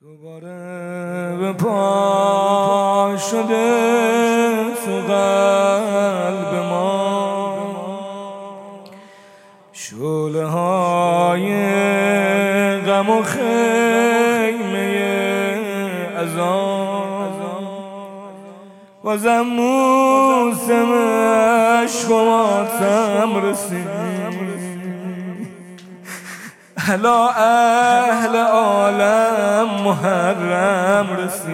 دوباره به پا شده تو قلب ما شعله های غم و خیمه اذان بازم موسم عشق و ماتم رسید. الا اهل عالم محرم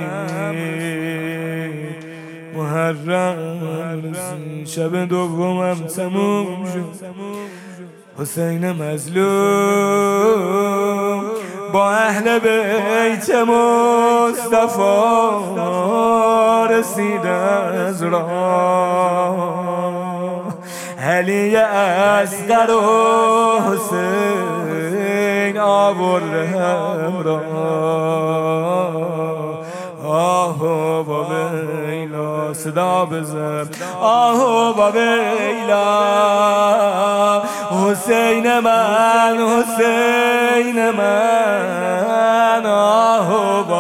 رسید، محرم رسید. شب دومم تموم شد، حسین مظلوم با اهل بیت مصطفی رسید از راه. علی اصغر و حسین آورده همراه. آهو با ویلا صدا بزن، آهو با ویلا حسین من، حسین من. آهو با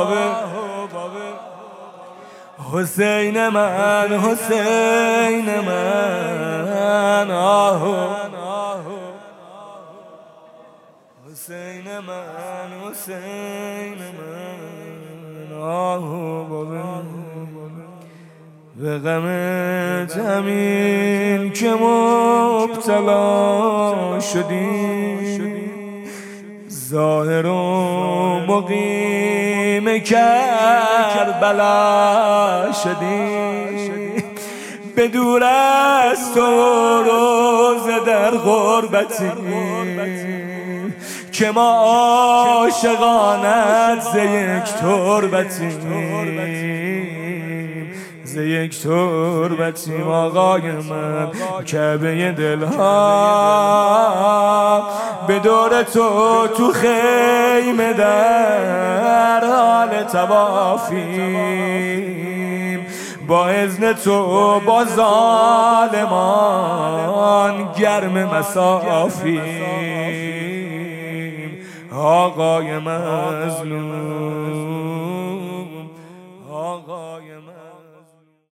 حسین من، حسین من. آهو حسین من، حسین من. آهو به غم جمیل که مبتلا شدی، ظاهر و مقیم کربلا شدی. به دور از تو روز در غربتی که ما عاشقانت ز یک تربتیم، ز یک تربتیم. آقای من کعبه دلها به دور تو خیمه در حال طوافیم. با اذن تو با ظالمان گرم مسافیم. آقای مظلوم